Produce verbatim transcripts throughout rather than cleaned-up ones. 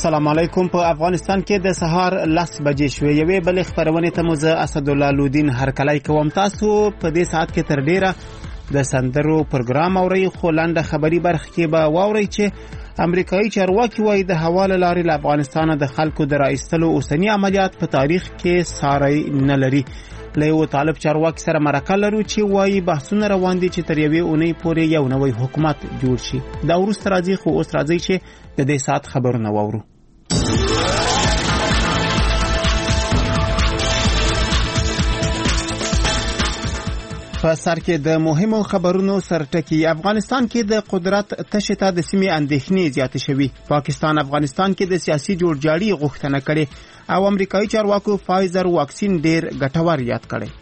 السلام علیکم. په افغانستان کې د سهار لس بجې شوې. یوې بلې خبرونې ته مو زه اسدالله لودین هرکلی کوم. تاسو په دې ساعت کې تر ډیره د سندرو پروګرام اورئ، خو لنډه خبري برخه کې به واورئ چې امریکایي چارواکي وایي د هوا له لارې له افغانستانه د خلکو د راایستلو اوسني عملیات په تاریخ کې ساری نه لري. له یو طالب چارواکي سره مرکه لرو چې وایي بحثونه روان دي چې تر یوې اونۍ پورې یو نوی حکومت جوړ شي. دا وروسته راځي، خو اوس راځي چې د دې ساعت خبرونه واورو. په سر کې د مهمو خبرونو سرټکی. افغانستان کې د قدرت تشه ته د سیمې اندېښنې زیاتې شوي. پاکستان افغانستان کې د سیاسي جوړجاړي غوښتنه کړې او امریکایي چارواکو فایزر واکسین ډیر ګټور یاد کړی.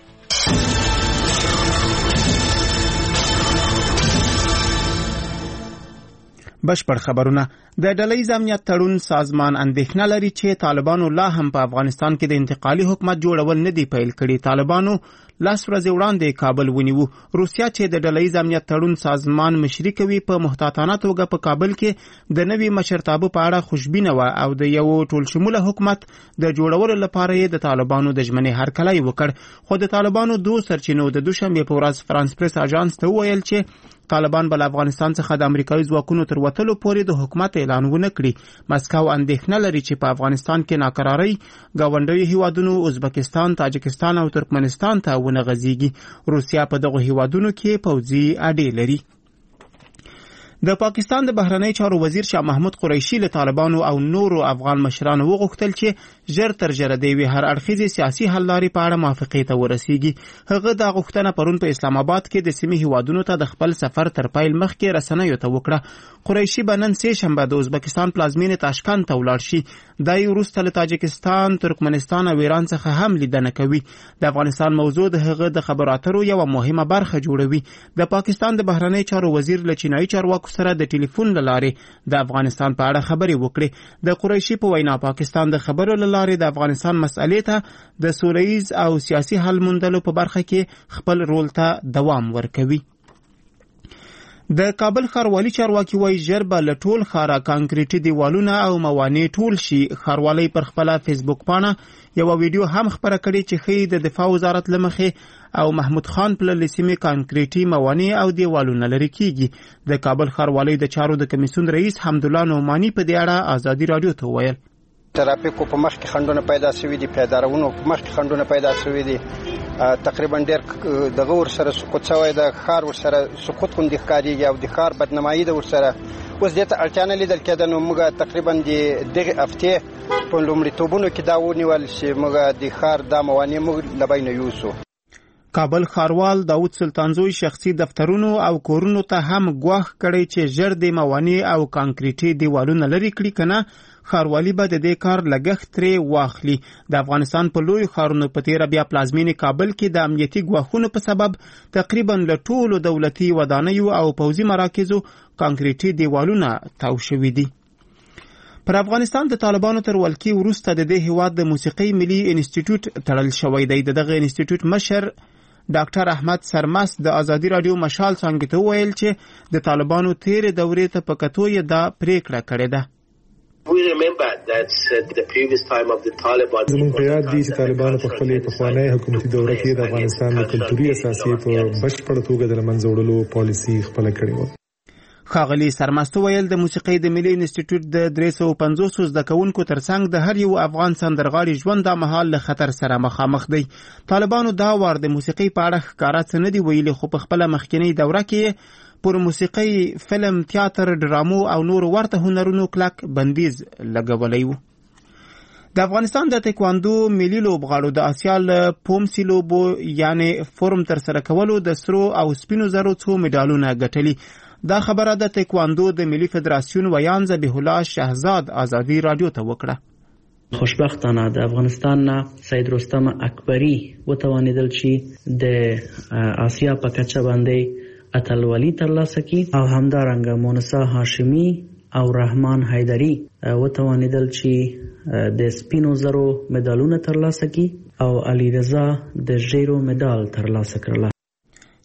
بشپړ خبرونه. د ډلهیز امنیت تړون سازمان اندېښنه لري چې طالبانو لا هم په افغانستان کې د انتقالي حکومت جوړول نه دی پیل کړي. طالبانو لاس ورځې وړاندې کابل ونیو. روسیا چې د ډلهیز امنیت تړون سازمان مشري کوي په محتاطانه توګه په کابل کې د نوي مشرتابه په اړه خوشبینه و او د یو ټولشموله حکومت د جوړولو لپاره یې د طالبانو د ژمنې هرکلی وکړ. خو د طالبانو دوه سرچینو د دوشنبه په ورځ فرانس پریس اژانس ته وویل چې طالبان بل افغانستان څخه د امریکایي ځواکونو تر وتلو پورې د حکومت اعلان ونه کړي. مسکو اندېښنه لري چې په افغانستان کې ناکرارۍ ګاونډیو هیوادونو ازبکستان، تاجکستان او ترکمنستان ته ونه غځيږي. روسیا په دغه هیوادونو کې پوځي اډې لري. د پاکستان د بهرنی چارو وزیر شاه محمود قریشي له طالبانو او نورو افغان مشرانو وغوښتل چې ژر تر ژره د یوې هر اړخیزې سیاسي حل لارې په اړه موافقې ته ورسیږي. هغه دا غوښتنه پرون په اسلام آباد کې د سیمې هیوادونو ته د خپل سفر تر پیل مخکې رسنیو ته وکړه. قریشي به نن سه شنبه د ازبکستان پلازمینې تاشکند ته ولاړ شي. دا یې وروسته له تاجکستان، ترکمنستان او ایران څخه هم لیدنه کوي. د افغانستان موضوع د هغه د خبرو اترو یوه مهمه برخه جوړوي. د پاکستان د بهرنی چارو وزیر له چینایي چارواکو سره د ټلیفون له لارې د افغانستان په اړه خبرې وکړې. د قریشي په وینا پاکستان د خبرو له لارې د افغانستان مسئلې ته د سولهییز او سیاسي حل موندلو په برخه کې خپل رول ته دوام ورکوي. د کابل ښاروالي چارواکي وایي ژر به له ټول ښاره کانکریټي دیوالونه او موانع ټول شي. ښاروالۍ پر خپله فیسبوک پاڼه یوه ویډیو هم خپره کړې چې ښیي د دفاع وزارت له مخې او محمود خان پللې سیمې کانکریټي موانع او دیوالونه لرې کیږي. د کابل ښاروالۍ د چارو د کمیسیون رئیس حمدالله نعماني په دې اړه ازادي راډیو ته وویل ترافیکو په مخ کې خنډونه پیدا شوي دي، پیدارونو په مخ کې خنډونه پیدا شوي دي. تقریبا ډېر دغه ورسره سقوط شوی د ښار ورسره سقوط غوندې ښکارېږي او د ښار بدنمایي ده ورسره. اوس دې ته اړتیا نه لیدل کېده. نو موږ تقریبا د دغې هفتې په لومړیتوبونو کې دا ونیول چې موږ د ښار دا موانع موږ له بینه یوسو. کابل ښاروال داود سلطانزوی شخصي دفترونو او کورونو ته هم ګواښ کړی چې ژر د موانع او کانکریټي دیوالونه لرې کړي، کنه ښاروالي به د دې کار لګښت ترې واخلي. د افغانستان په لوی ښارونو په تیره بیا پلازمینې کابل کې د امنیتي ګواښونو په سبب تقریبا له ټولو دولتي ودانیو او پوځي مراکزو کانکریټي دیوالونه تاو شوي دي. پر افغانستان د طالبانو تر ولکې وروسته د دې هیواد د موسیقي ملي انسټیټیوټ تړل شوی دی. د دغه انسټیټیوټ مشر ډاکټر احمد سرمست د ازادي راډیو مشال څانګې ته وویل چې د طالبانو تیرې دورې ته په کتو یې دا پریکړه کړې ده. زموږ په یاد دي چې طالبانو په خپلې پخوانۍ حکومتي دوره کې د افغانستان د کلتوري اساسي په بشپړه توګه د له منځه وړلو پالیسي خپله کړې وه. ښاغلي سرمست ویل د موسیقۍ د ملي انسټیټیوټ د درې سوه پنځوس زده کوونکو ترڅنګ د هر یو افغان سندرغاړي ژوند دا مهال له خطر سره مخامخ دی. طالبانو دا وار د موسیقۍ په اړه ښکاره څه نه دي ویلي، خو په خپله مخکینۍ دوره کې پر موسیقۍ، فلم، تیاتر، ډرامو او نور ورته هنرونو کلک بندیز لګولی و. د افغانستان د تکواندو ملي لوبغاړو د آسیا له پومسي لوبو یعنی فورم تر سره کولو د سرو او سپینو زرو څو مډالونه ګټلي. دا خبره د تکواندو د ملي فدراسیون ویان ذبیح الله شهزاد ازادي راډیو ته وکړه. خوشبختانه د افغانستان نه سید رستم اکبری وتوانیدل چې د آسیا په کچه باندې اتلولي ترلاسه کړي او همدارنګه مونسا هاشمی او رحمان حیدری وتوانیدل چې د سپینو زرو مډالونه ترلاسه کړي او علی رضا د ژیرو مډال ترلاسه کړل.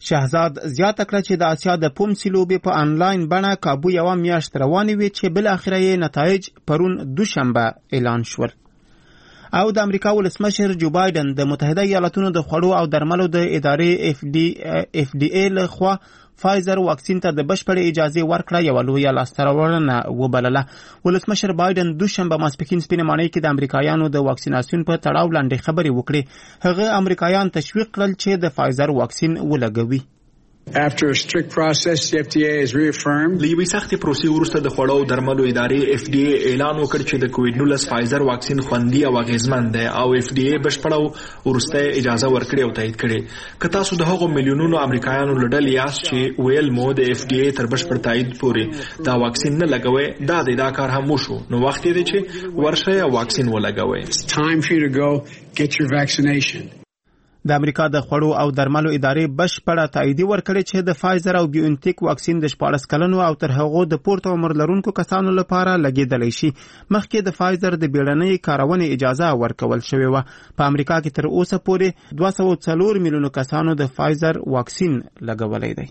شهزاد زیاته کړه چې د اسیا د پومسي لوبې په انلاین بڼه کابو یوه میاشت روانې وې چې بالاخره یې نتایج پرون دوشنبه اعلان شول. او د امریکا ولسمشر جو بایدن د متحده ایالاتونو د خوړو او درملو د ادارې اف ډي اف ډي ای له خوا فایزر واکسین ته د بشپړې اجازه ورکړه یو لویه لاسته راوړنه وبلله. ولسمشر بایدن دوشنبه ماسپښین سپینې ماڼۍ کې د امریکایانو د واکسیناسیون په تړاو لاندې خبرې وکړې. هغه امریکایان تشویق کړل چې د فایزر واکسین ولګوي. After a strict process, the F D A has reaffirmed. لیوی سختي پروسې وروسته د خوړو او درملو ادارې اف ډي ای اعلان وکړ چې د کووډ نولس فایزر واکسین خوندي او اغیزمن دی او اف ډي ای بشپړه ورسته اجازه ورکړې او تایید کړې. که تاسو د هغو میلیونونو امریکایانو لړل یاست چې ویل مو د اف ډي ای تر بشپړ تایید پورې دا واکسین نه لګوي، دا د دا کار هم وشو، نو وخت دی چې ورشه یا واکسین ولګوي. It's time for you to go get your vaccination. د امریکا د خوړو او درملو ادارې بشپړه تایید ورکړې چې د فایزر او بیونټیک واکسین د شپاړس کلنو او تر هغو د پورته عمر لرونکو کسانو لپاره لګیدلی شي. مخکې د فایزر د بیړنۍ کارونې اجازه ورکول شوې وه. په امریکا کې تر اوسه پورې دوه سوه څلور میلیونو کسانو د فایزر واکسین لګولی دی.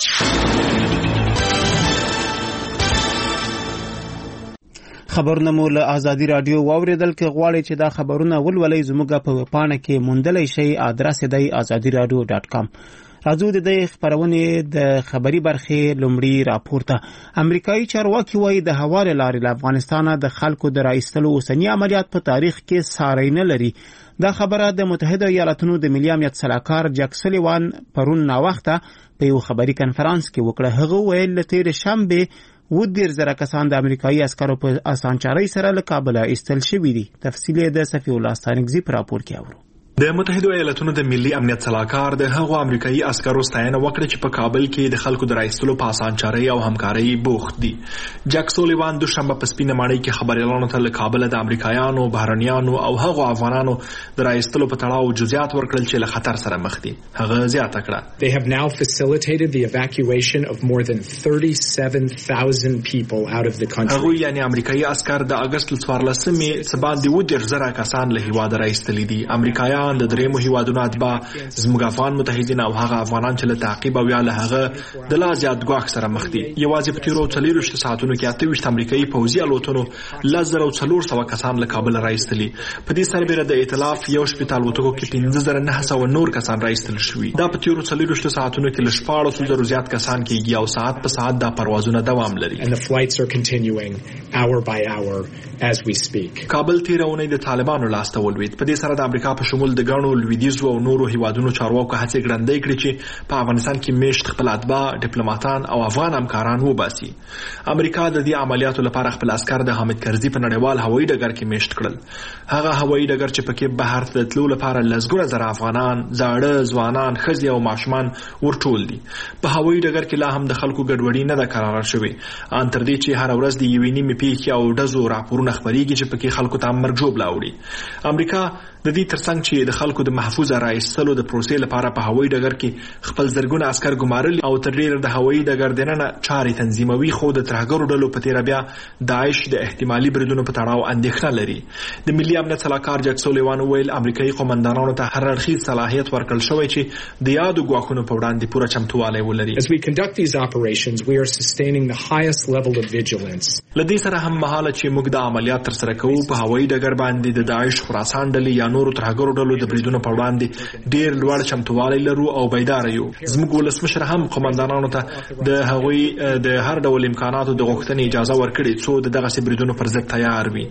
خبرونه مو له آزادي رادیو واوریدل. کې غواړئ چې دا خبرونه ولولئ زموږ په ویبپاڼه کې موندلی شئ. ادرس دی آزادي رادیو ډاټ کام. راځو د دې خبرونې د خبري برخې لومړی راپور ته. امریکایي چارواکي وایي د هوا له لارې له افغانستانه د خلکو د راایستلو اوسني عملیات په تاریخ کې ساری نه لري. دا خبره د متحده ایالاتونو د ملي امنیت سلاکار جک سلیوان پرون ناوخته په یو خبري کنفرانس کې وکړه. هغه ویل له تېرې شنبې و دیر زره کسان د امریکایي عسکرو په اسانچارۍ سره له کابله ایستل شوي دي. تفصیل یې د صفی الله ستانکزي په راپور کې اورو. د متحده ایالاتونو د ملي امنیت سلاکار د هغو امریکایي عسکرو ستاینه وکړه چې په کابل کې د خلکو د راایستلو په اسانچارۍ او همکارۍ بوخت دي. جک سولیوان دوشنبه په سپینه ماڼۍ کې خبريالانو ته له کابل د امریکایانو، بهرنیانو او هغو افغانانو د راایستلو په تړاو جزئیات ورکړل چې له خطر سره مخ دي. هغه زیاته کړه. They have now facilitated the evacuation of more than thirty-seven thousand people out of the country. هغه یعنی امریکایي عسكر د اگست څوارلسمې سباندې و ډیر زره کسان له هیواد راایستل دي. امریکایان د درېمو هیوادونو اتباع زموږ افغان متحدین او هغه افغانان چې له تعقیب او یا له هغه د لا زیات ګواښ سره مخ دي. یوازې په تیرو څلوېښتو ساعتونو کې اته ویشت امریکایي پوځي الوتنو لس زره څلور سوه کسان له کابل راایستلي. په دې سربیره د ائتلاف یو شپېته الوتکو کې پنځه زره نه سوه نور کسان راایستل شوي. دا په تیرو څلوېښتو ساعتونو کې له شپاړسو زرو زیات کسان کېږي او ساعت په ساعت دا پروازونه دوام لري. And the flights are continuing hour by hour as we speak. کابل تیره اونۍ د طالبانو لاسته ولوېد. په دې سره د امریکا په شمول د ګڼو لویدیځو او نورو هیوادونو چارواکو هڅې ګړندۍ کړې چې په افغانستان کې میشت خپل اتباع، ډیپلوماتان او افغان همکاران وباسي. امریکا د دې عملیاتو لپاره خپل عسکر د حامد کرزي په نړیوال هوایي ډګر کې میشت کړل. هغه هوایي ډګر چې پکې بهر ته تلو لپاره لسګونه زره افغانان، زاړه، ځوانان، ښځې او ماشومان ورټول دي. په هوایي ډګر کې لا هم د خلکو ګډوډي نه ده کراره شوې، ان تر دې چې هر ورځ د یوې نیمې پیښې او ډزو راپورونه خپرېږي چې پکې خلکو ته مرګ ژوبله وړي. امریکا د دې ترڅنګ چې د خلکو د محفوظ راایستلو د پروسې لپاره په هوایي ډګر کې خپل زرګونه عسكر ګمارل او تر ډیره د هوایي ډګر دننه چارې تنظیموي، خو د ترهګرو ډلو په تیره بیا داعش د احتمالي بریدونو په تړاو اندېښنه لري. د ملي امنیت سلاکار جک سولیوان ویل امریکایي قومندانانو ته هر اړخیز صلاحیت ورکړل شوی چې د یادو ګواښونو په وړاندې پوره چمتووالی ولري. As we conduct these operations, we are sustaining the highest level of vigilance. لدې سره هم مهاله چې موږ د عملیات تر سره کوو په هوایي ډګر باندې د داعش خراسان ډلې یا نورو ترهګرو ډلو د بریدونو په وړاندې ډیر لوړ چمتووالی لرو او بیدار یو. زموږ ولسمشر هم قومندانانو ته د هغوی د هر ډول امکاناتو د غوښتنې اجازه ورکړې څو د دغسې بریدونو پر ضد تیار وي.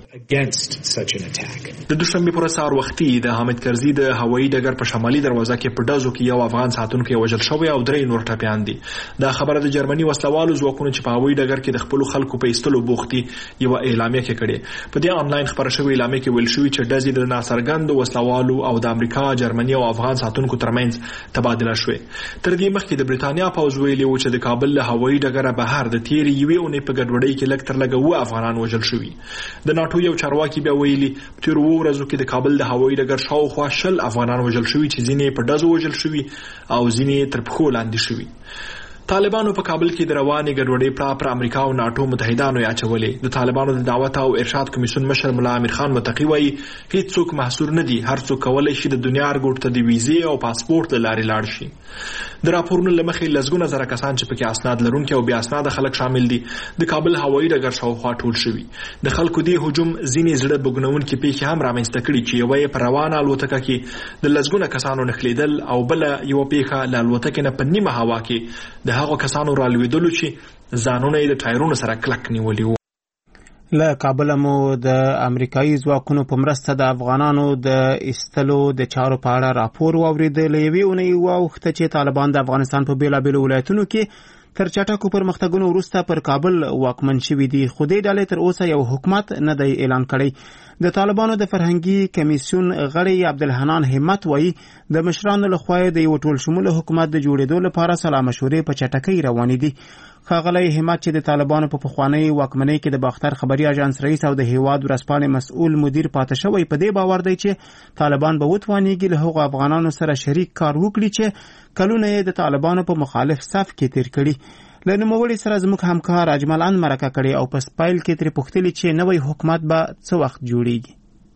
د دوشنبې پر سهار وختي د حامد کرزي د هوایي ډګر په شمالي دروازه کې په ډزو کې یو افغان ساتونکی وژل شوی او درې نور ټپیان دي. دا خبره د جرمني وسلوالو ځواکونو چې په هوایي ډګر کې د خپلو خلکو په ایستلو بوخت دي یو اعلامیه کې کړې. په دې آنلاین خبره شوې اعلامیه کې ویل شوي چې ډزې د ناڅرګندو وسلوالو او د امریکا، جرمني او افغان ساتونکو ترمنځ تبادله شوې. تر دې مخکې د بریتانیا پوځ ویلي و چې د کابل له هوایي ډګره بهر د تیرې یوې اونۍ په ګډوډۍ کې لږ تر لږه اووه افغانان وژل شوي. د ناټو یو چارواکي بیا ویلي په تېرو اووه ورځو کې د کابل د هوایي ډګر شاوخوا شل افغانان وژل شوي چې ځینې په ډزو وژل شوي او ځینې تر پښو لاندې شوي. طالبانو په کابل کې د روانې ګډوډۍ پړه پر امریکا او ناتو متحدانو یاچولې. د طالبانو د دعوت او ارشاد کمیسیون مشر ملا امیر خان متقی وایي هیڅوک محصور نه دي، هر څوک کولی شي د دنیا ارګوټ ته د ویزې او پاسپورت له لارې لاړ شي. د راپورونو له مخې لسګونه زره کسان چې پکې اسناد لرونکي او بې اسناده خلک شامل دي د کابل هوایي ډګر شاوخوا ټول شوي. د خلکو دې هجوم ځینې زړه بګنونکې پیښې هم رامنځته کړي چې یوه یې په روانه الوتکه کې د لسګونه کسانو نښلېدل او بله یوه پیښه له الوتکې نه په نیمه هوا کې د هغو کسانو رالوېدلو چې ځانونه یې د ټایرونو سره کلک نیولي وو. له کابل مو د امریکایي ځواکونو په مرسته د افغانانو د ایستلو د چارو په اړه راپور واورېده. له یوې اونۍ واوښته چې طالبان د افغانستان په بیلابیلو ولایتونو کې تر چټکو پرمختګونو وروسته پر کابل واکمن شوي دي، خو دې ډلې تر اوسه یو حکومت نه دی اعلان کړی. د طالبانو د فرهنګي کمیسیون غړی عبدالحنان همت وایي د مشرانو لخوا د یو ټول شموله حکومت د جوړېدو لپاره سلا مشورې په چټکۍ روانې دي. ښاغلی همت چې د طالبانو په پخوانۍ واکمنۍ کې د باختر خبري اژانس رئیس او د هیواد ورځپاڼې مسؤل مدیر پاتې شوی، په دې باور دی چې طالبان به وتوانیږي له هغو افغانانو سره شریک کار وکړي چې کلونه یې د طالبانو په مخالف صف کې تیر کړي. له نوموړي سره زموږ همکار اجمل ان مرکه کړې او په سپایل کې ترې پوښتلي چې نوی حکومت به څه وخت جوړیږي.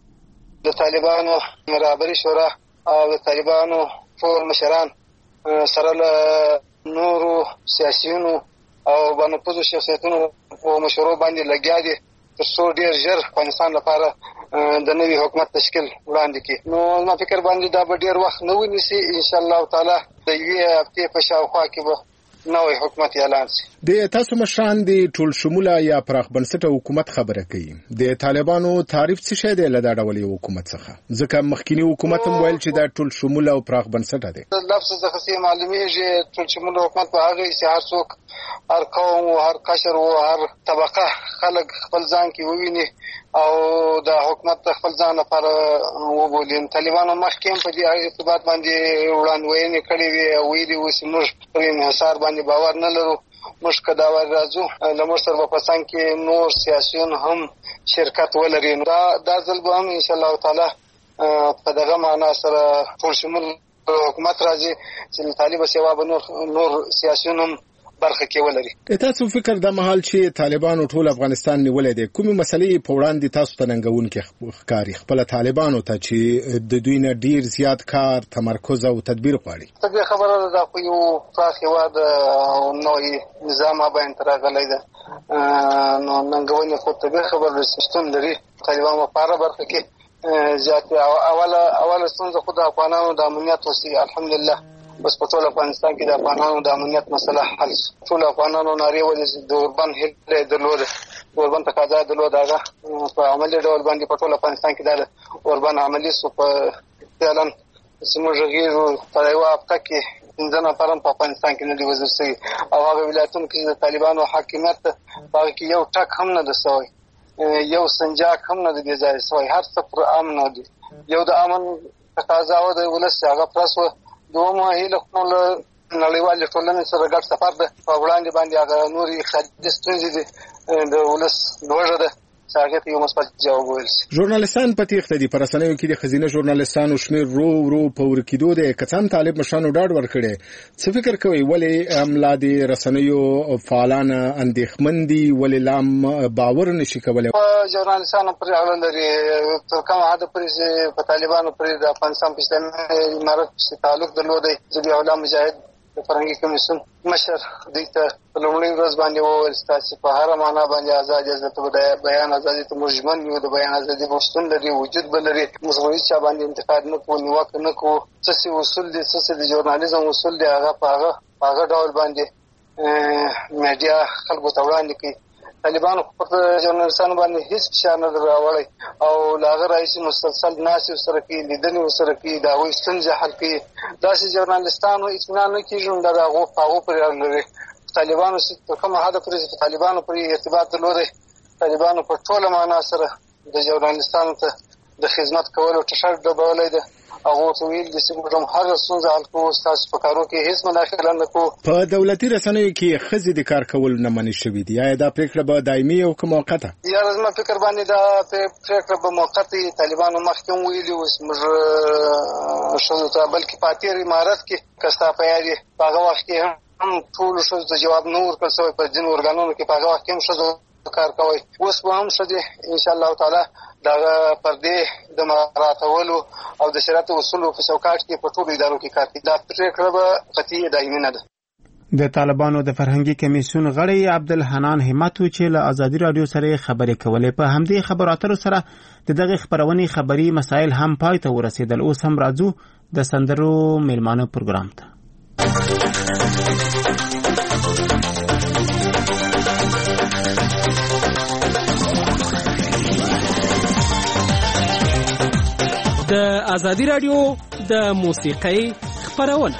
د طالبانو مرابري شورا او د طالبانو ټول مشران سره له نورو سیاسیونو او باندې شخصیتونو په مشورو باندې لګیا دي تر څو ډیر ژر افغانستان لپاره د نوي حکومت تشکیل وړاندې کړي. نو ما فکر باندې دا به ډیر وخت نه ونیسي، ان شاء الله تعالی د یوې هفتې په شاوخوا کې به نوی حکومت اعلان شي. د تاسو مشران د ټول شموله یا پراخ بنسټه حکومت خبره کوي. د طالبانو تعریف څه شی دی له دا ډول یو حکومت څخه؟ ځکه مخکینی حکومت هم ویل چې دا ټول شموله او پراخ بنسټه دی. لفظ څخه څه معلومیږي ټول شموله حکومت په هغه چې هر څوک، هر قوم او هر قشر او هر طبقه خلک خپل ځان کې وویني او د حکومت خپل ځان لپاره وبولي. طالبانو مخکې په دې ارتباط باندې وړاندوینې کړې وي او ویلي وو چې موږ پر انحصار باندې باور نه لرو، موږ که دا راځو له موږ سره په څنګ کې نور سیاسیون هم شرکت ولري. دا دا ځل به هم انشاءالله تعالی په دغه معنا سره ټول شمول حکومت راځي چې طالب سیوا به نور نور سیاسیون هم برخه کې ولري. تاسو فکر د مهال چې طالبانو ټول افغانستان نیولې دي، کومې مسلې په وړاندې تاسو ته ننګونکې ښکاري خپل طالبانو ته چې د دوی نه ډیر زیات کار، تمرکز او تدبیر غواړي؟ طبیعي خبره ده دا خو یو پراخ هېواد او نوی نظام باندې راغلی ده، نو ننګونې خو طبیعي خبره ده چې شتون لري. طالبانو په هره برخه کې زیات اوله اوله ستونزه خو د افغانانو د امنیت وسي. الحمدلله بس په ټول افغانستان کې د افغانانو د امنیت مسله حل شو. ټول افغانانو نارې ولې د اوربند هیله درلوده، د اوربند تقاضا درلوده، هغه په عملي ډول باندې په ټول افغانستان کې د اوربند عملي شو. په فعلا چې موږ غږیږو په یوه هفته کې پنځه نفر هم په افغانستان کې نه دي وزیر شوي او هغه ولایتونو کې د طالبانو حاکمیت په هغه کې یو ټک هم نه ده سوی، یو سنجاق هم نه ده بې ځایه سوی، هر څه پر امن دي. یو د امن تقاضا وه د ولس چې هغه پرس وه. دومره هیله خو له نړیوالې ټولنې سره ګډ سفر ده، په وړاندې باندې هغه نورې اقتصادي ستونزې دي د ولس لوږه ده چې هغې ته یو مثبت جواب وویل شي. ژورنالستان په تېښته دي. په رسنیو کې د ښځینه ژورنالستانو شمېر ورو ورو په ورکېدو دی. که څه هم طالب مشرانو ډاډ ورکړی، څه فکر کوئ ولې املا د رسنیو فعالان اندېښمن دي، ولې لا هم باور نشي کولی؟ په ژورنالستانو پورې اړه لري. تر کومه حده پورې چې په طالبانو پورې د افغانستان په اسلامي امارت پسې تعلق درلودی، ضبیح الله مجاهد د فرهنګي کمیسیون مشر دوی ته په لومړۍ ورځ باندې وویل ستاسې په هره معنا باندې ازادي ازادي بیان ازادي ته موږ ژمن یو، د بیان ازادي به شتون لري، وجود به لري، موږ به هېڅ چا باندې انتقاد نه کوو، نیوکه نه کوو. څه چې اصول دي، څه چې د ژورنالیزم اصول دي، هغه په هغه په هغه ډول باندې میډیا خلکو ته وړاندې کوي. طالبانو پر ژورنالستانو باندې هیڅ فشار نه دی راوړی او له هغه راهیسې مسلسل ناستې ورسره کوي، لیدنې ورسره کوي، د هغوی ستونزې حل کوي. داسې ژورنالستانو اطمینان نه کېږي، نو دا د هغو په هغو پورې اړه لري. طالبانو تر کومه حده پورې چې طالبانو پورې ارتباط درلودی، طالبانو په ټوله معنا سره د ژورنالستانو ته د خدمت کولو ټشر ډبولی ده. هغه ته ویل دي چې موږ هم هغه ستونزه حل کوو، ستاسو په کارو کې هېڅ مداخله نه کوو. په دولتي رسنیو کې ښځې د کار کول نه منع شوي دي. آیا دا پرېکړه به دایمي او که موقته؟ یاره زما فکر باندې دا پرېکړه به موقته وي. طالبانو مخکې هم ویلي وو چې موږ ښځو ته بلکې په اتېر امارت کې که ستا په یاد یې په هغه وخت کې هم هم ټول ښځو ته جواب نه ورکړل شوی په ځینو ارګانونو کې په هغه وخت کې هم ښځو کار کوي. اوس به هم ښځې انشاءالله تعالی دغه پردې د مراعاتولو او د شریعت اصولو په چوکاټ کې په ټولو ادارو کې کار کوي. دا پرېکړه به قطعي دایمي نه ده. د طالبانو د فرهنګي کمیسیون غړی عبدالحنان همت چې له ازادي رادیو سره خبرې کولې. په همدې خبرو اترو سره د دغه خبرونې خبري مسایل هم پای ته ورسېدل. اوس هم راځو د سندرو میلمانه پروګرام ته. د ازادي رادیو د موسیقۍ خبرونه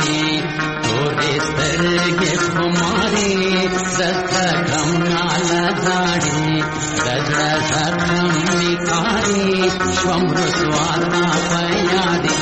Kumari, Dasta Kamala سوارنا پیادي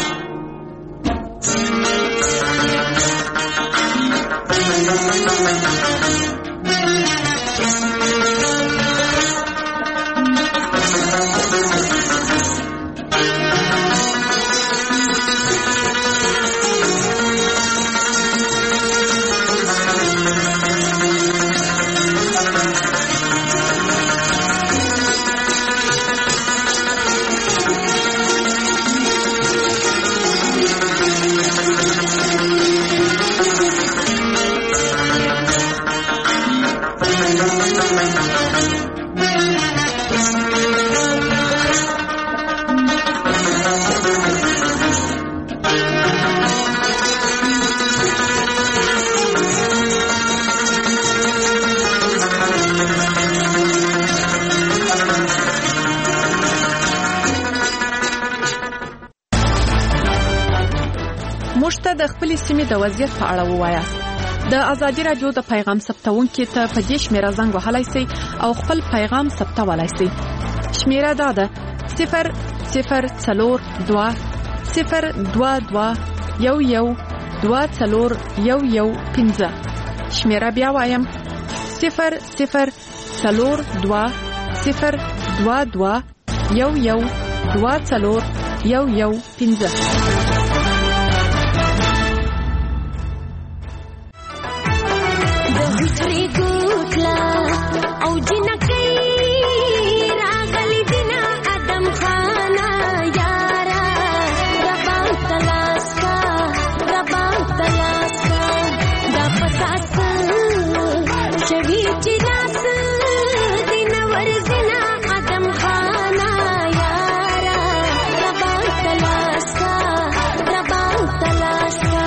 موږ د خپل سیمې د وضعیت په اړه ووایاست. د ازادي رادیو د پیغام ثبتونکو ته په دې شمیره زنګ وهلای شئ او خپل پیغام ثبتولای شئ. شمیره دا ده صفر صفر څلور دوه صفر دوه دوه یو یو دوه څلور یو یو پنځه. شمیره بیا وایم صفر صفر څلور دوه صفر دوه دوه یو یو دوه څلور یو یو پنځه. او جنکی راغلی دینا ادم خانا یارا ربا تلاسکا ربا تلاسکا دا پساس شوی چلاس دینا ورزنا ادم خانا یارا ربا تلاسکا ربا تلاسکا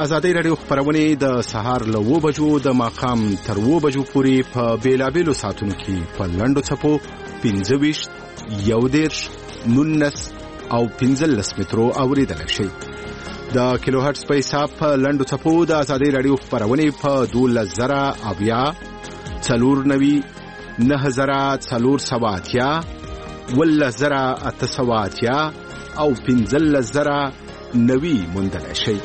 ازادي رادیو خبرونه د سهار له و بجو د ماقام تر و بجو پورې په بیلابېلو ساعتونو کې په لنډو چپو پنځه ویشت یو دېرش نولس او پنځلس مترو اوریدل شي. د کیلو هرتز په حساب په لنډو چپو د ازادي رادیو خبرونه په دولس زره اویا څلور نوي نه زره څلور سواتیا ولس زره اته سواتیا او پنځلس زره نوي موندل شي.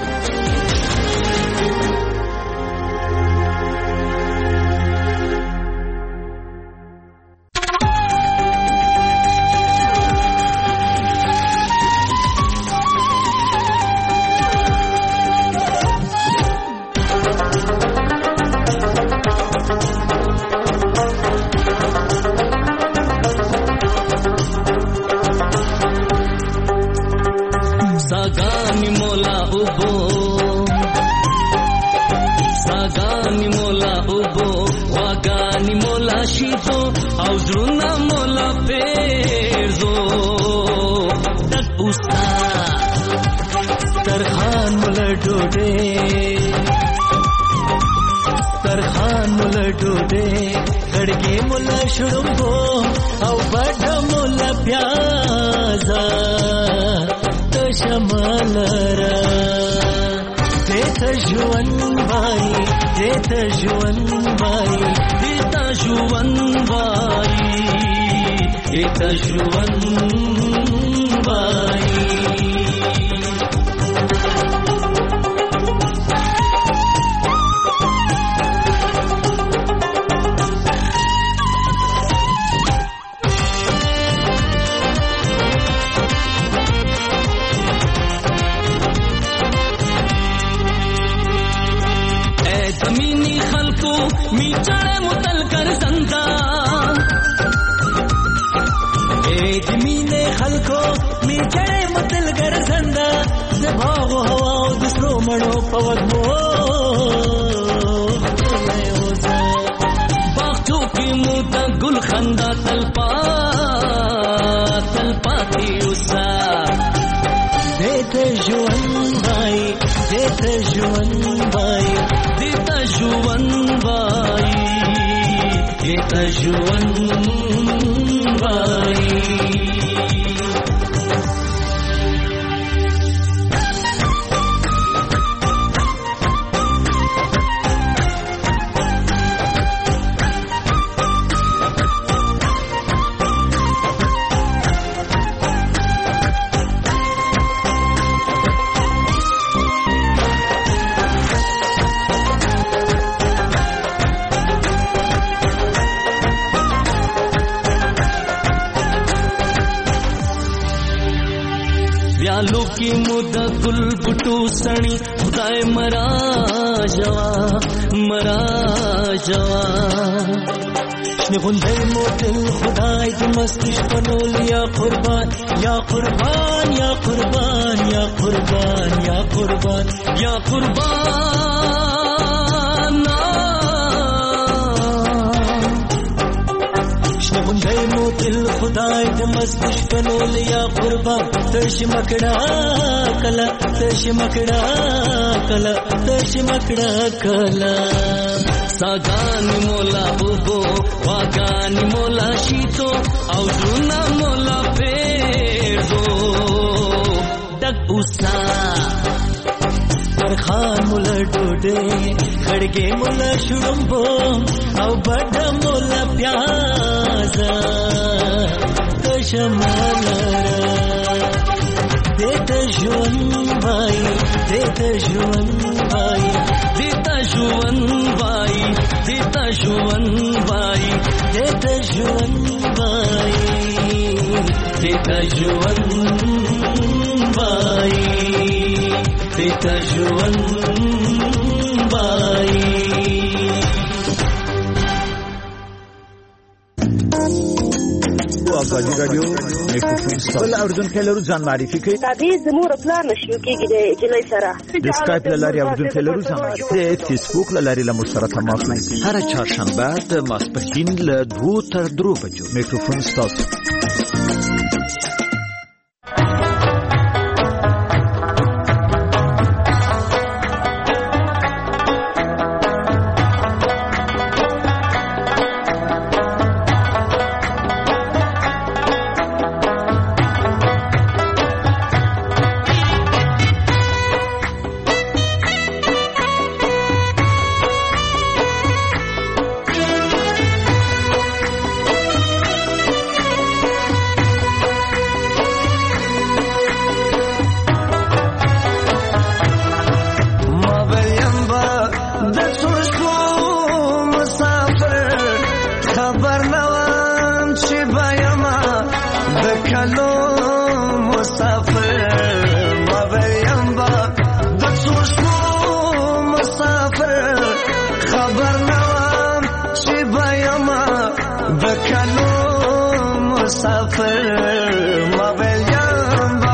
ازادي رادیو خپل اوریدونکو لرو ځان معرفي کوي. تابع زموږ پلان نشو کېږي د جلای سره د سکایپ لاري اوریدونکو لرو ځان معرفي د فیسبوک لاري له مشترک تماس نیسي. هر چهارشنبه د ماسپښین له دوه تر درو بجو میکروفون ستاسو. مسافر خبر نوام چې بیاما د کلو مسافر موبایل جنبا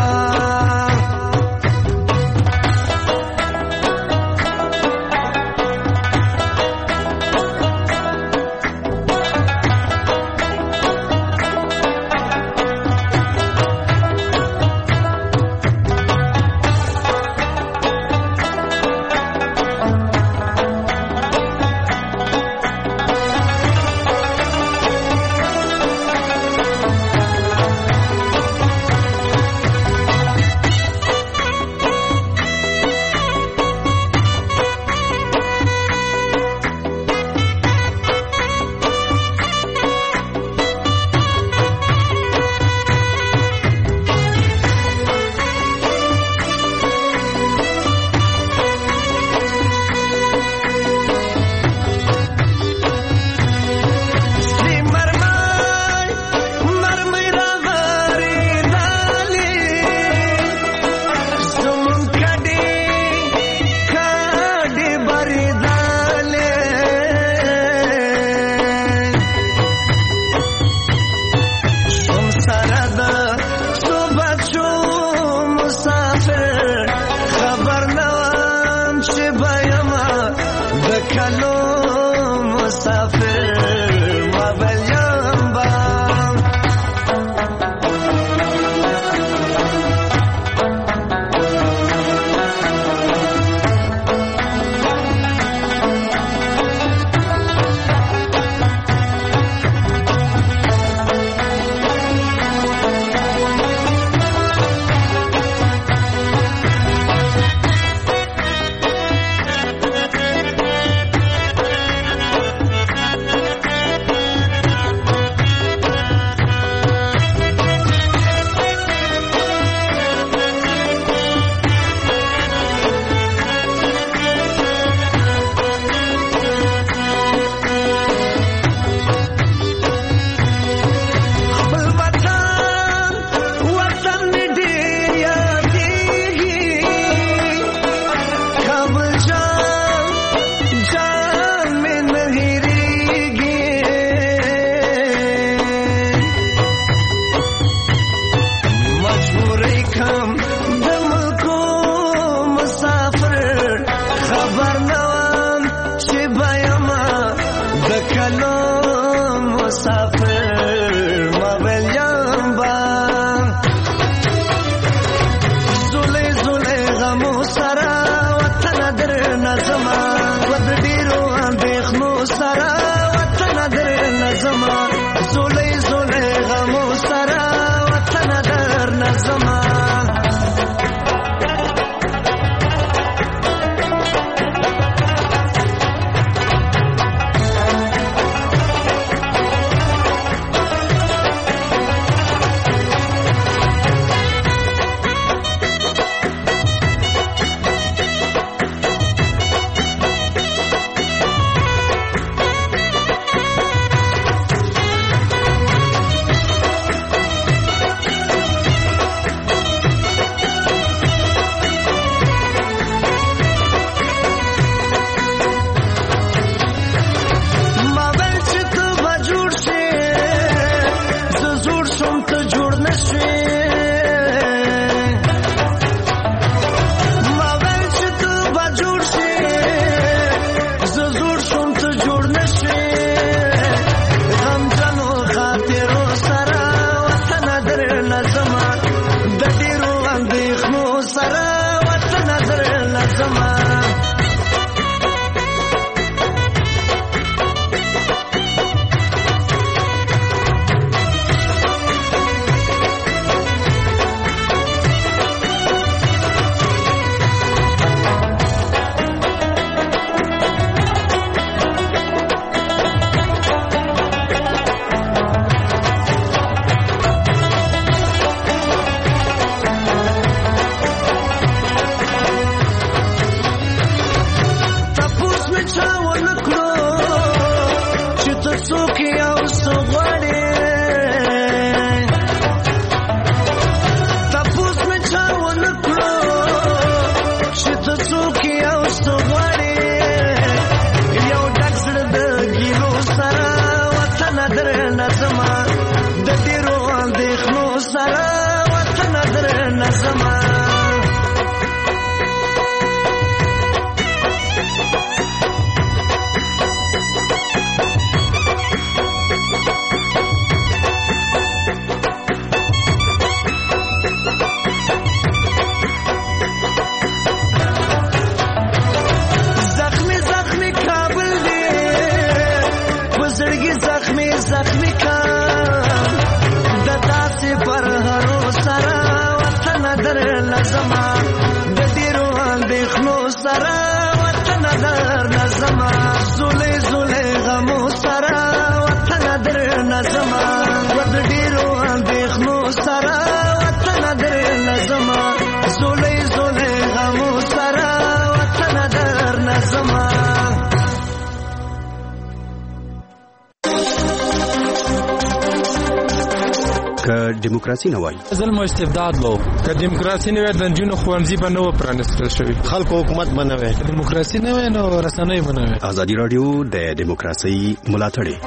که دیموکراسي نه وای ظلم او استبداد وو که دیموکراسي نه وای د جنونو خوانځي به نو پرانستل شوی خلکو حکومت بنوي دیموکراسي نه وای نو رسنۍ بنوي ازادي رادیو د دیموکراسي ملاتړی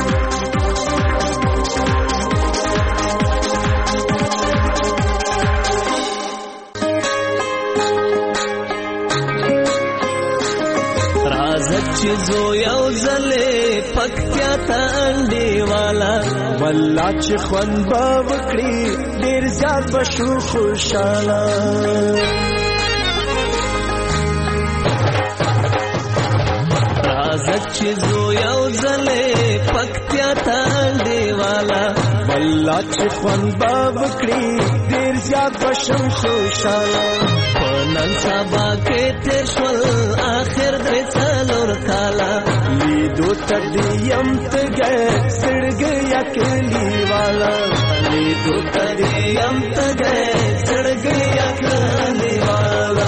چې زو یو ځلې پکتیا ته انډي والا والله چې خوند به وکړي ډېر زیات به شو خوشاله راځه چې زو یو ځلې پکتیا ته انډي والا والله چې خوند به وکړي ډېر زیات به شو خوشاله نن سبا کې تیر شول آخر درې څلور کاله لیدو تدیم تګه سړګ یکلی والا لیدو تدیم تګه سړګ یکلی والا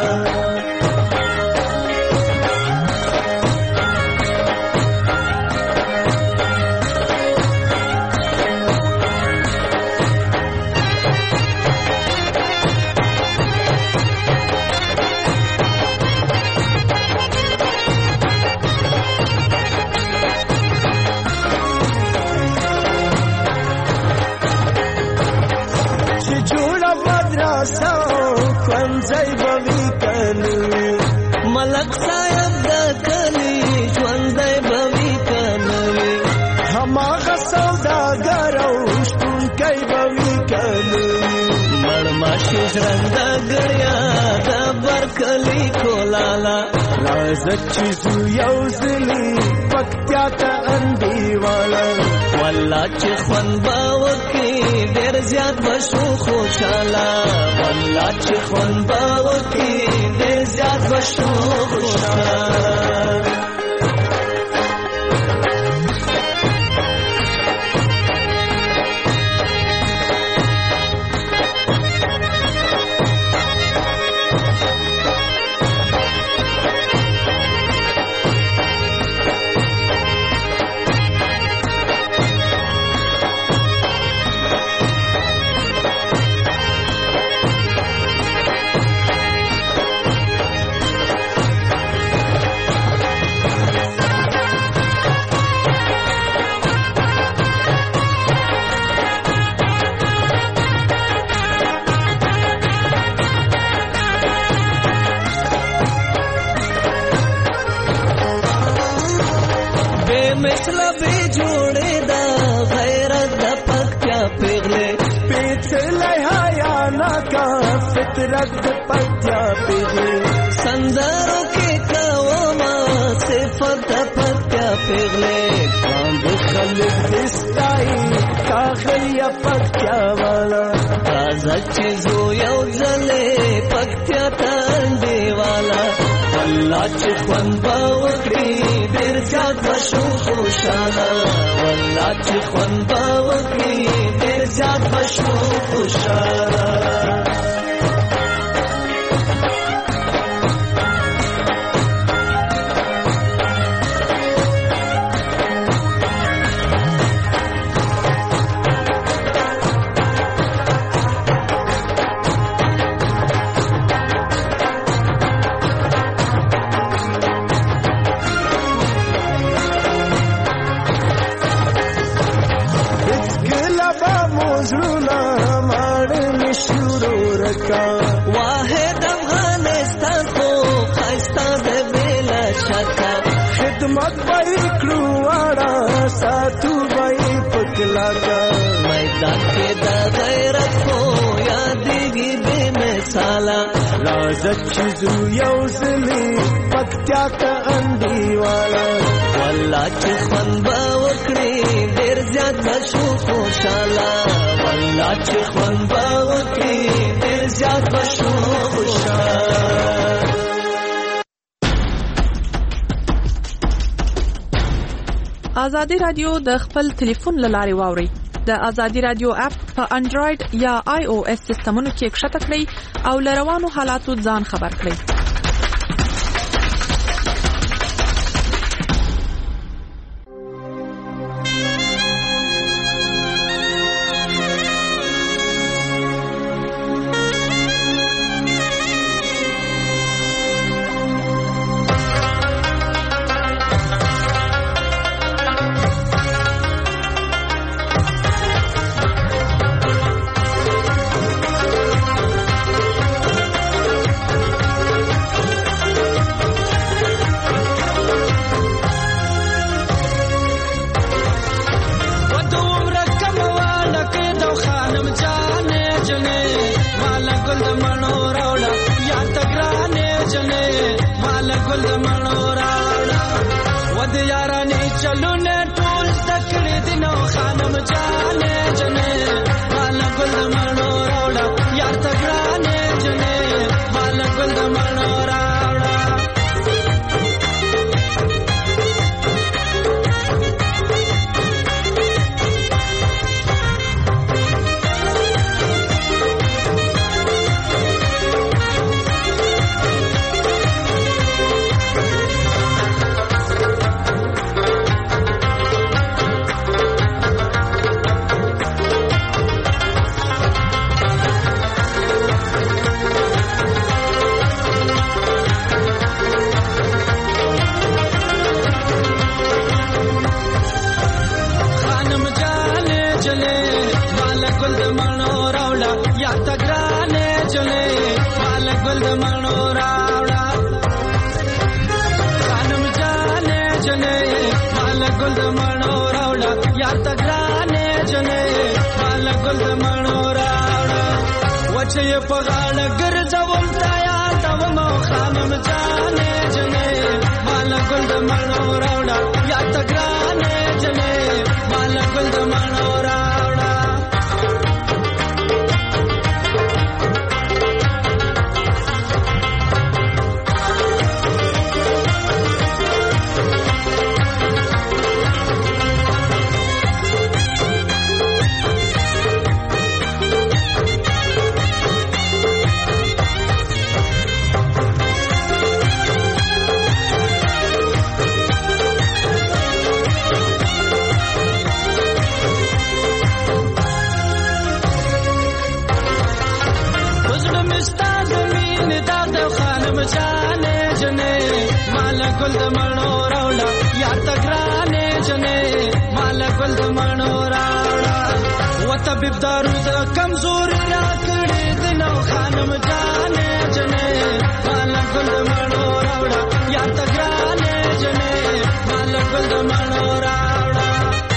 ملک صاحب د کلی ژوندی بوي کنوي هماغه سوداګر او شتونکی بوي کنوي مړماشي ژرنده ګړیا د برکلی کولالا راځه چې زو یو ځلې پکتیا ته انډي والا والله چې خوند به وکړي ډېر زیات به شو خوشاله والله چې خوند به وکړي ډېر زیات به شو خوشاله مثلا به جوړې دا غیرت د پکتیا پیغلې پیڅلې حیا ناکا فطرت د پکتیا پیغلې سندرو کې کوما صفت د پکتیا پیغلې باندې خلک دستای کاغلیا پکتیا والا راځه چې زو یو ځلې پکتیا تاندې والا والله چې خوند به وکړي ډېر زیات به شو خوشاله والله چې خوند به وکړي ډېر زیات به شو خوشاله واحد افغانستان کو خستا د بلا شکا خدمت بای کړو واړه ساتو بای پکلا کا میدان کې د غیرت کو یادېږي بے مثالا راځه چې زو یو ځلې پکتیا ته انډي والا والله چې خوند به وکړي ډېر زیات به شو خوشاله والله چې خوند به وکړي ډېر زیات به شو خوشاله ازادي رادیو د خپل ټلیفون لارې واوري د ازادي رادیو اپ په انډراید یا آی او اس سیستمونو کې کښته کړئ او لروانو حالاتو ځان خبر کړئ. چلونه ټول تکړه دي نو خانم جانې جنې مال ګل د مانو راوړه یار تګرانې جنې مال ګل د مانو راوړه چې په غاړه ګرځوم تا یادوم خانم جانې جنې مال ګل د مڼو راوړه یا ته ګرانې جنې مال ګل د مڼو راوړه ګل د مڼو راوړه یا تګرانې جنې مال ګل د مڼو راوړه و طبيب دارو د کمزوري را کړې د نو خانم جانې جنې مال ګل د مڼو راوړه یا تګرانې جنې مال ګل د مڼو راوړه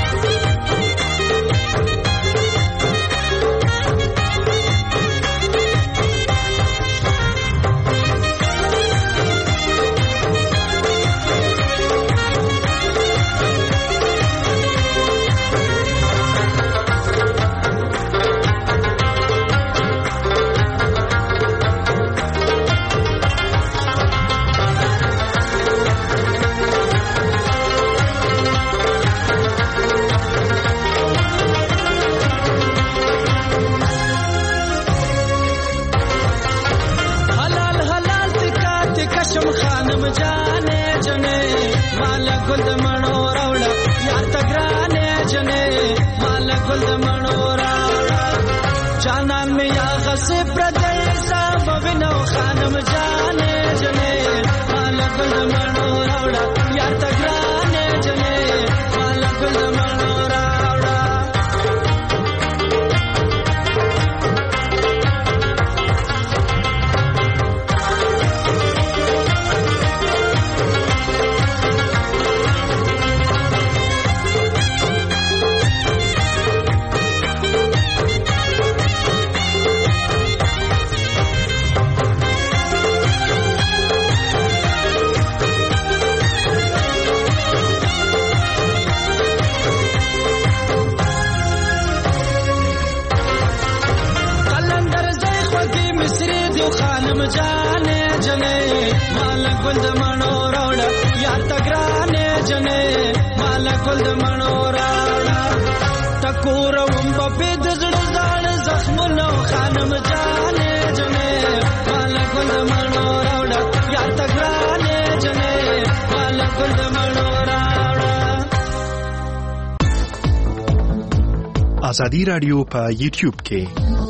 ازادي رادیو په یوټیوب کې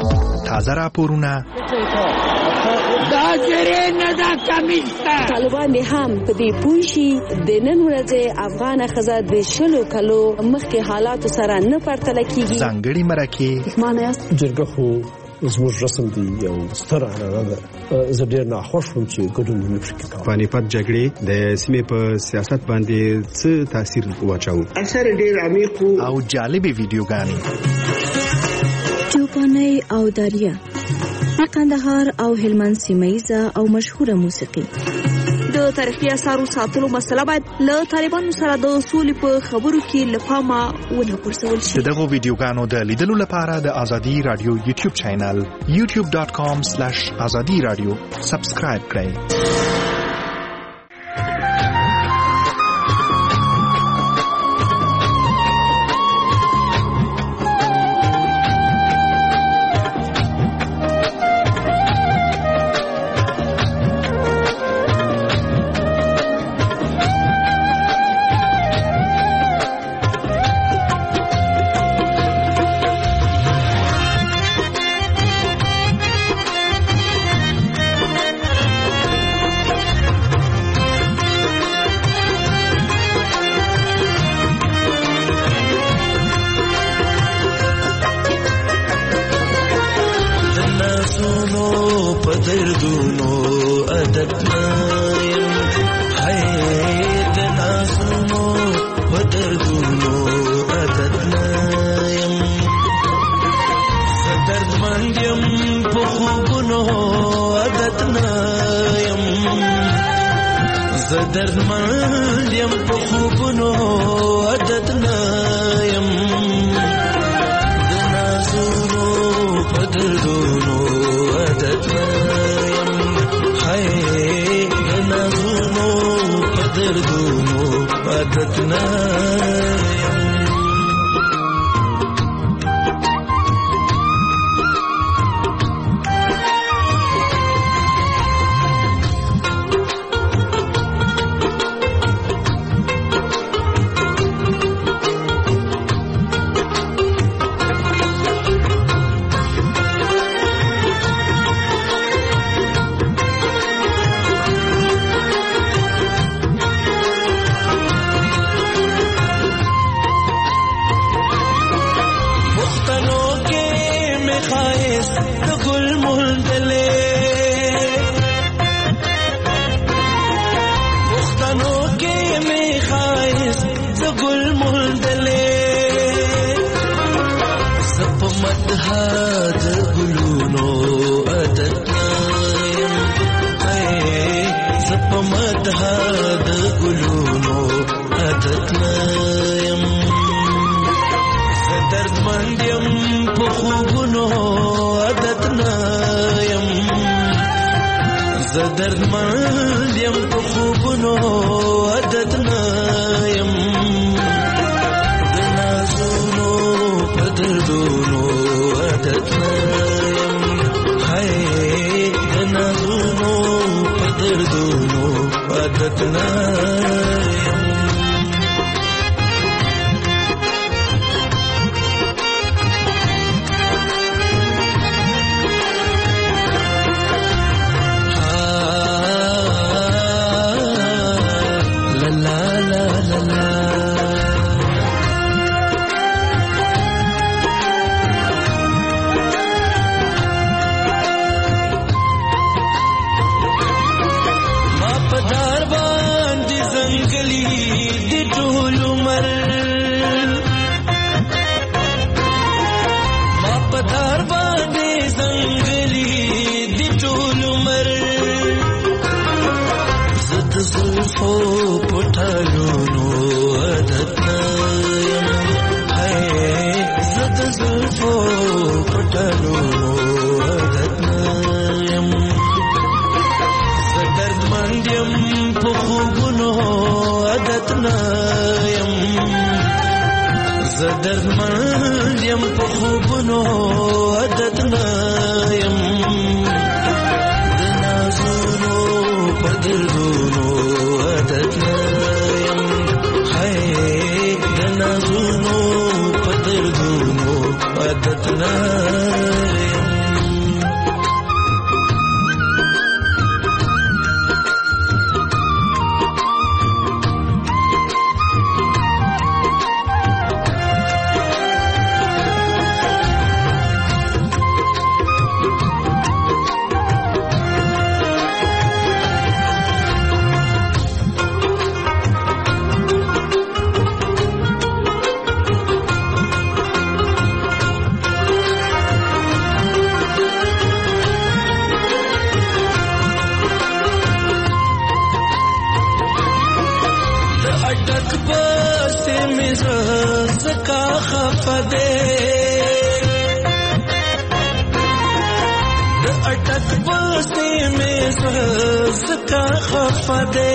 تازه راپورونه دا جری نه دا کمیسته طالبان هم په دې پوښي د نن ورځې افغان خزه د شلو کلو مخکې حالات سره نه پرتل کیږي ځانګړي مرکه معنی جرګه خو زموږ رسم دی یو ستر اړه ده زه ډېر ناخوښ وم چې ګډون نه پکې کوم پانیپت جګړې د سیمې په سیاست باندې څه تاثیر واچاو اثر ډېر عمیق او جالبې ویډیوګانې چوپاني او دریا د قندهار او هلمند سیمه ییزه او مشهوره موسیقي د د تاریخي آثارو ساتلو مسله باید له طالبانو سره د سولې په خبرو کې له پامه ونه غورځول شي. د دغو ویډیوګانو د لیدلو لپاره د ازادي رادیو یوټیوب چینل یوټیوب ډاټ کام سلیش ازادي رادیو سبسکرایب کړئ. پسې مې زکا خفده د اٹک پسې مې زکا خفده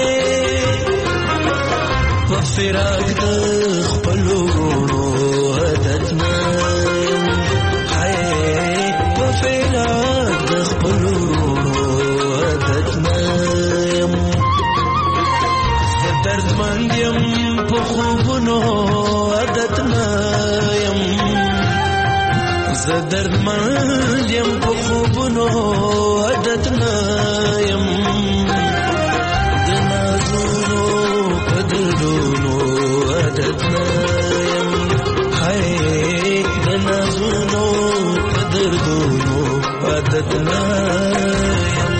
په فراق د خپل ورونو عادت نه هاي په فراق د خپل ورونو عادت نه درد مند یم په خوبونو عادت نه یم زه درد مند یم په خوبونو عادت نه یم د نازونو په دردونو عادت نه یم هاي د نازونو په دردونو عادت نه یم.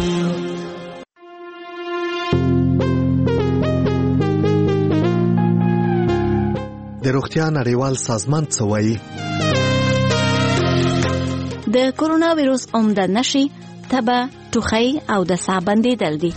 د روغتیا نړیوال سازمان څه وایي؟ د کورونا وایروس عمده نښې تبه، ټوخی او د ساه بندېدل دي.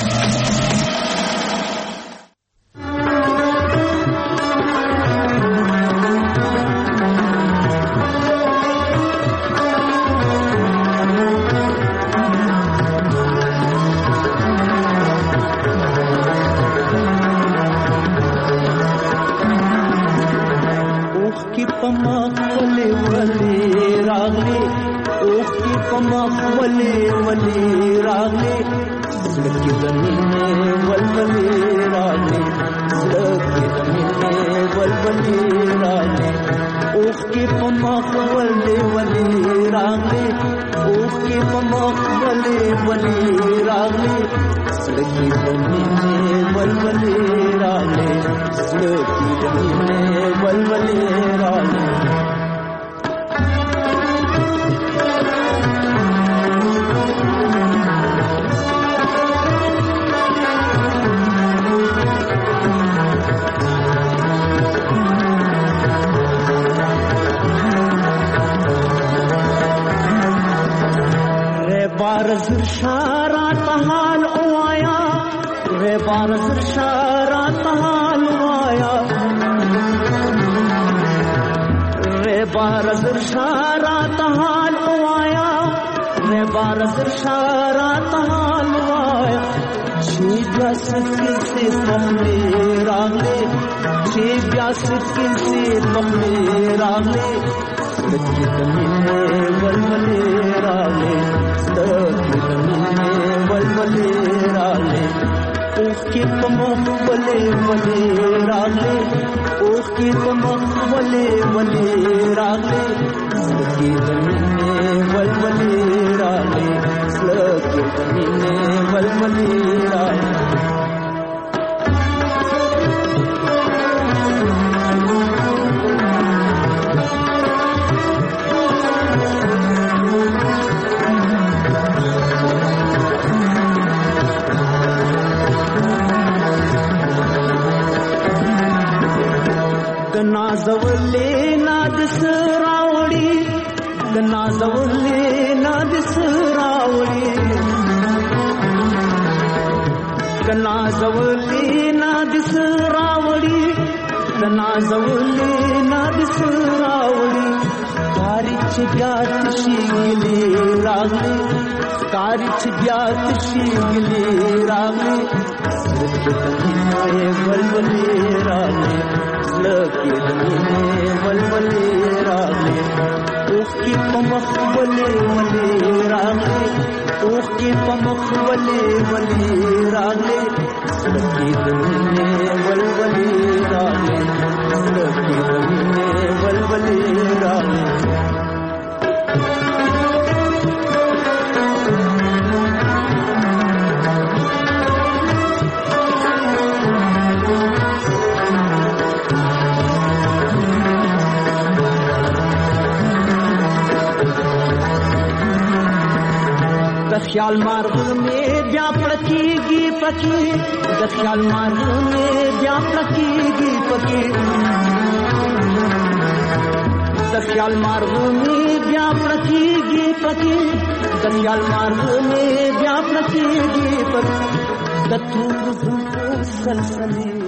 خیال مارغ में बया पड़कीगी पकी د خیال مارغ में बया पड़कीगी पकी د خیال مارغ में बया पड़कीगी पकी د خیال مارغ में बया पड़कीगी पकी د تور زلفو سلسله